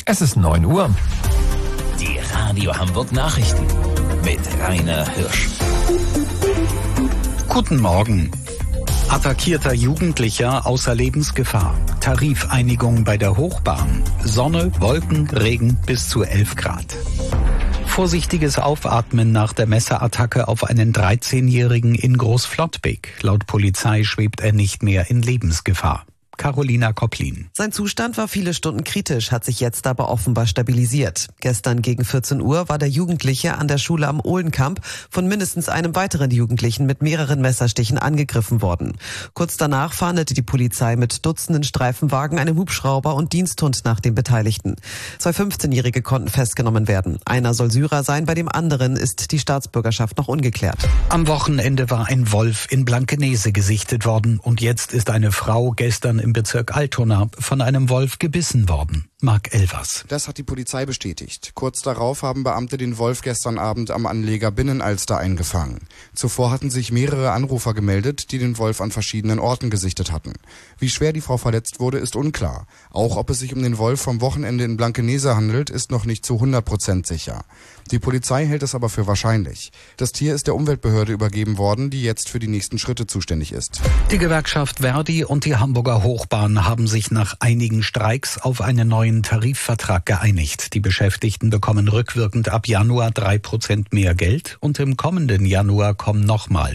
Es ist 9 Uhr. Die Radio Hamburg Nachrichten mit Rainer Hirsch. Guten Morgen. Attackierter Jugendlicher außer Lebensgefahr. Tarifeinigung bei der Hochbahn. Sonne, Wolken, Regen bis zu 11 Grad. Vorsichtiges Aufatmen nach der Messerattacke auf einen 13-Jährigen in Großflottbek. Laut Polizei schwebt er nicht mehr in Lebensgefahr. Carolina Kopplin. Sein Zustand war viele Stunden kritisch, hat sich jetzt aber offenbar stabilisiert. Gestern gegen 14 Uhr war der Jugendliche an der Schule am Ohlenkamp von mindestens einem weiteren Jugendlichen mit mehreren Messerstichen angegriffen worden. Kurz danach fahndete die Polizei mit Dutzenden Streifenwagen, einem Hubschrauber und Diensthund nach den Beteiligten. 2 15-Jährige konnten festgenommen werden. Einer soll Syrer sein, bei dem anderen ist die Staatsbürgerschaft noch ungeklärt. Am Wochenende war ein Wolf in Blankenese gesichtet worden und jetzt ist eine Frau gestern im Bezirk Altona von einem Wolf gebissen worden. Marc Elvers. Das hat die Polizei bestätigt. Kurz darauf haben Beamte den Wolf gestern Abend am Anleger Binnenalster eingefangen. Zuvor hatten sich mehrere Anrufer gemeldet, die den Wolf an verschiedenen Orten gesichtet hatten. Wie schwer die Frau verletzt wurde, ist unklar. Auch ob es sich um den Wolf vom Wochenende in Blankenese handelt, ist noch nicht zu 100% sicher. Die Polizei hält es aber für wahrscheinlich. Das Tier ist der Umweltbehörde übergeben worden, die jetzt für die nächsten Schritte zuständig ist. Die Gewerkschaft Verdi und die Hamburger Hochbahn haben sich nach einigen Streiks auf einen neuen Tarifvertrag geeinigt. Die Beschäftigten bekommen rückwirkend ab Januar 3% mehr Geld und im kommenden Januar kommen nochmal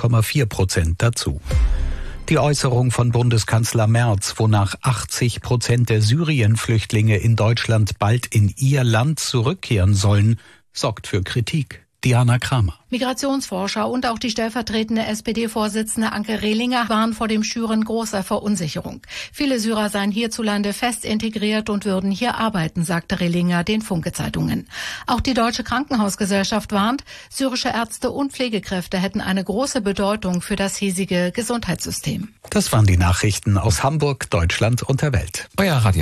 2,4% dazu. Die Äußerung von Bundeskanzler Merz, wonach 80% der Syrien-Flüchtlinge in Deutschland bald in ihr Land zurückkehren sollen, sorgt für Kritik. Diana Kramer. Migrationsforscher und auch die stellvertretende SPD-Vorsitzende Anke Rehlinger waren vor dem Schüren großer Verunsicherung. Viele Syrer seien hierzulande fest integriert und würden hier arbeiten, sagte Rehlinger den Funke-Zeitungen. Auch die Deutsche Krankenhausgesellschaft warnt, syrische Ärzte und Pflegekräfte hätten eine große Bedeutung für das hiesige Gesundheitssystem. Das waren die Nachrichten aus Hamburg, Deutschland und der Welt. Euer Radio.